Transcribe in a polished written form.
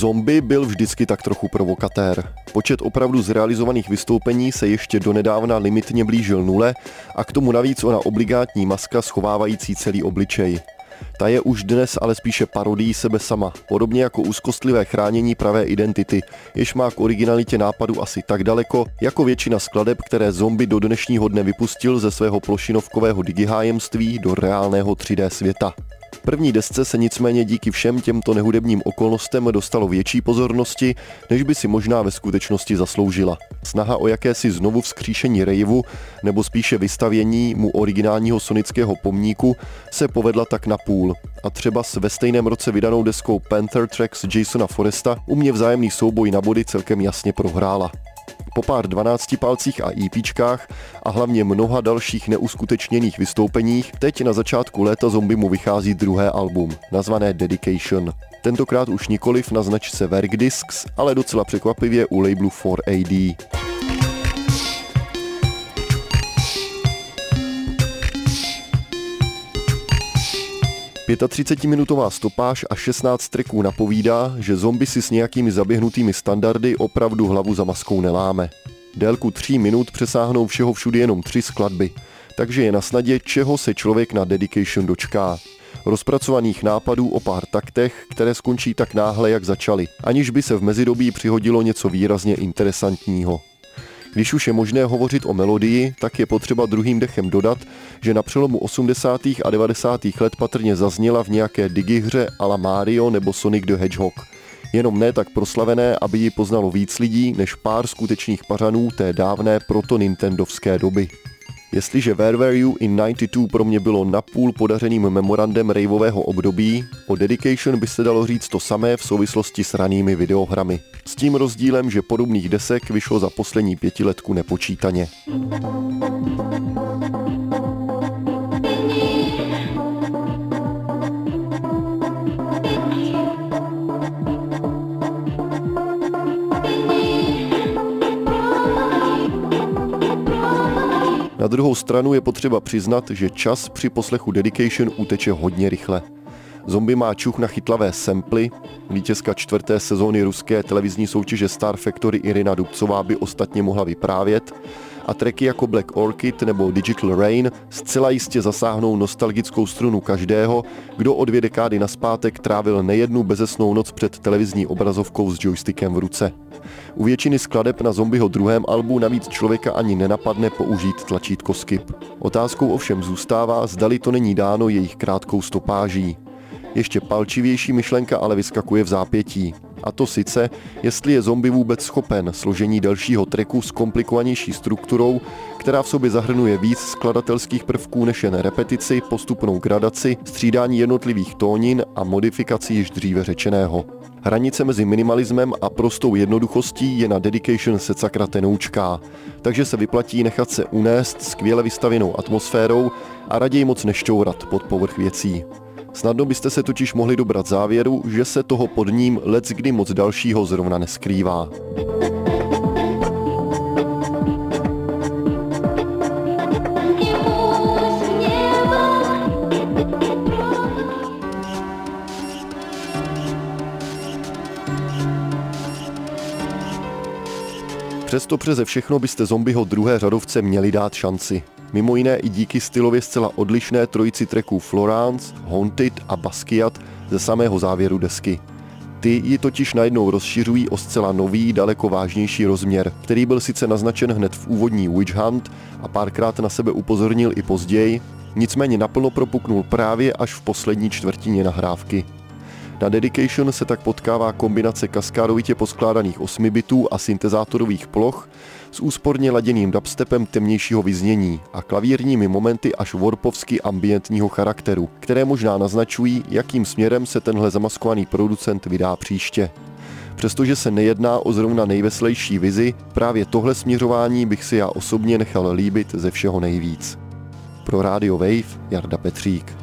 Zombie byl vždycky tak trochu provokatér. Počet opravdu zrealizovaných vystoupení se ještě donedávna limitně blížil nule a k tomu navíc ona obligátní maska schovávající celý obličej. Ta je už dnes ale spíše parodií sebe sama, podobně jako úzkostlivé chránění pravé identity, jež má k originalitě nápadu asi tak daleko, jako většina skladeb, které Zombie do dnešního dne vypustil ze svého plošinovkového digihájemství do reálného 3D světa. První desce se nicméně díky všem těmto nehudebním okolnostem dostalo větší pozornosti, než by si možná ve skutečnosti zasloužila. Snaha o jakési znovu vzkříšení raveu, nebo spíše vystavění mu originálního sonického pomníku, se povedla tak na půl. A třeba s ve stejném roce vydanou deskou Panther Tracks Jasona Foresta u mě vzájemný souboj na body celkem jasně prohrála. Po pár 12palcích a EPčkách a hlavně mnoha dalších neuskutečněných vystoupeních teď na začátku léta Zombie mu vychází druhé album, nazvané Dedication. Tentokrát už nikoliv na značce Verk Discs, ale docela překvapivě u labelu 4AD. 35minutová stopáž a 16 tracků napovídá, že Zombie si s nějakými zaběhnutými standardy opravdu hlavu za maskou neláme. Délku 3 minut přesáhnou všeho všudy jenom 3 skladby, takže je na snadě, čeho se člověk na Dedication dočká. Rozpracovaných nápadů o pár taktech, které skončí tak náhle, jak začaly, aniž by se v mezidobí přihodilo něco výrazně interesantního. Když už je možné hovořit o melodii, tak je potřeba druhým dechem dodat, že na přelomu 80. a 90. let patrně zazněla v nějaké digihře a la Mario nebo Sonic the Hedgehog. Jenom ne tak proslavené, aby ji poznalo víc lidí, než pár skutečných pařanů té dávné proto-nintendovské doby. Jestliže Where Were You in 92 pro mě bylo napůl podařeným memorandem raveového období, o Dedication by se dalo říct to samé v souvislosti s ranými videohrami. S tím rozdílem, že podobných desek vyšlo za poslední 5letku nepočítaně. Na druhou stranu je potřeba přiznat, že čas při poslechu Dedication uteče hodně rychle. Zombie má čuch na chytlavé samply, vítězka 4. sezóny ruské televizní soutěže Star Factory Irina Dubcová by ostatně mohla vyprávět, a tracky jako Black Orchid nebo Digital Rain zcela jistě zasáhnou nostalgickou strunu každého, kdo o 2 dekády nazpátek trávil nejednu bezesnou noc před televizní obrazovkou s joystickem v ruce. U většiny skladeb na Zombieho druhém albu navíc člověka ani nenapadne použít tlačítko skip. Otázkou ovšem zůstává, zdali to není dáno jejich krátkou stopáží. Ještě palčivější myšlenka ale vyskakuje v zápětí. A to sice, jestli je Zombie vůbec schopen složení dalšího tracku s komplikovanější strukturou, která v sobě zahrnuje víc skladatelských prvků než jen repetici, postupnou gradaci, střídání jednotlivých tónin a modifikaci již dříve řečeného. Hranice mezi minimalismem a prostou jednoduchostí je na Dedication secakra tenoučká, takže se vyplatí nechat se unést skvěle vystavěnou atmosférou a raději moc nešťourat pod povrch věcí. Snadno byste se totiž mohli dobrat závěru, že se toho pod ním leckdy moc dalšího zrovna neskrývá. Přesto přeze všechno byste Zombieho druhé řadovce měli dát šanci. Mimo jiné i díky stylově zcela odlišné trojici tracků Florence, Haunted a Basquiat ze samého závěru desky. Ty ji totiž najednou rozšiřují o zcela nový, daleko vážnější rozměr, který byl sice naznačen hned v úvodní Witch Hunt a párkrát na sebe upozornil i později, nicméně naplno propuknul právě až v poslední čtvrtině nahrávky. Na Dedication se tak potkává kombinace kaskádovitě poskládaných 8 bitů a syntezátorových ploch s úsporně laděným dubstepem temnějšího vyznění a klavírními momenty až warpovsky ambientního charakteru, které možná naznačují, jakým směrem se tenhle zamaskovaný producent vydá příště. Přestože se nejedná o zrovna nejveselější vizi, právě tohle směřování bych si já osobně nechal líbit ze všeho nejvíc. Pro Radio Wave Jarda Petřík.